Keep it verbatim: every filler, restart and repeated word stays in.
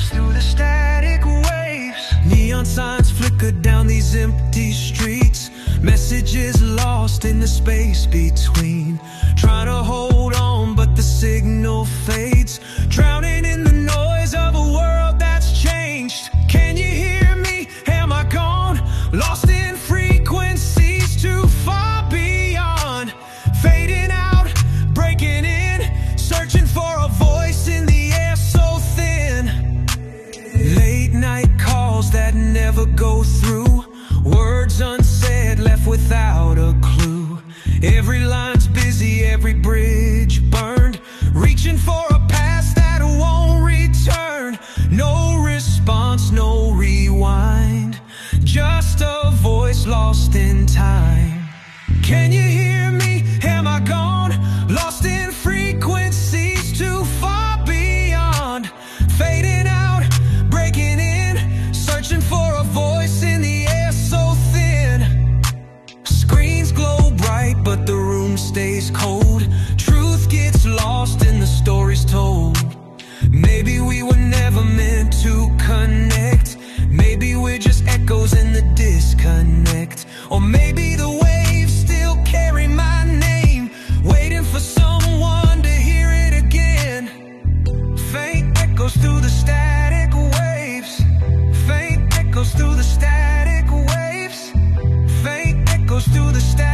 echoes through the static waves. Neon signs flicker down these empty streets. Messages lost in the space between. Trying to hold on, but the signal fades. Drowning in the noise of a world that's changed. Can you hear me? Am I gone? Lost in frequencies too far beyond. Fading out, breaking in, searching for a voice in the air so thin. Late night calls that never go through. Words unsaid, left without a clue. Every line's busy, every bridge burned. Reaching for a past that won't return. No response, no rewind. Just a voice lost in time. Can you hear me? Am I gone? Lost in frequencies too far beyond. Fading out, breaking in, searching for a voice in the air so thin. Screens glow bright, but the room stays cold. Truth gets lost in the stories told. Maybe we were never meant to connect. Maybe we're just echoes in the disconnect. Or maybe the waves still carry my name, waiting for someone to hear it again. Faint echoes through the static waves. Faint echoes through the static waves. Faint echoes through the static